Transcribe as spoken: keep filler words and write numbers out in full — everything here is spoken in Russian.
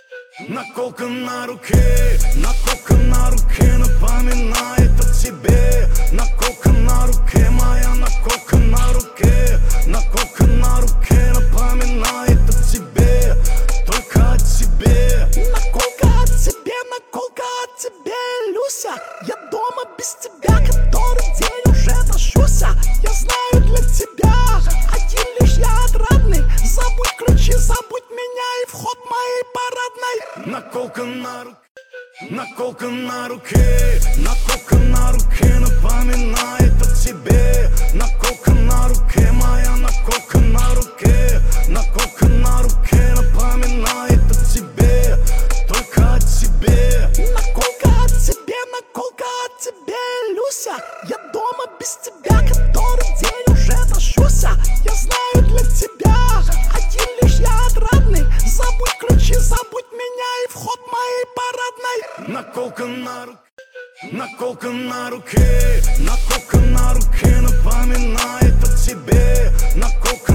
Наколка на руке, наколка на руке напоминает о тебе. Наколка на руке, моя наколка на руке. Наколка на руке напоминает о тебе, только о тебе. Наколка от тебе, наколка от тебе, Люся. Я дома без тебя, который день уже тащусь. Я знаю, для тебя один лишь я отрадный. Забудь ключи, забудь меня и вход моей парадной. Наколка на руке, наколка на руке, наколка на руке напоминает о тебе. Наколка на руке, моя наколка на руке. Наколка на руке напоминает о тебе, только о тебе. Наколка от тебе, наколка от тебе, Люся. Я дома без тебя, который день уже тащусь. Я знаю, для тебя один лишь я отрадный. Забудь ключи, забудь меня и вход моей парадной. Наколка на руке, наколка на руке, наколка на руке напоминает о тебе. Наколка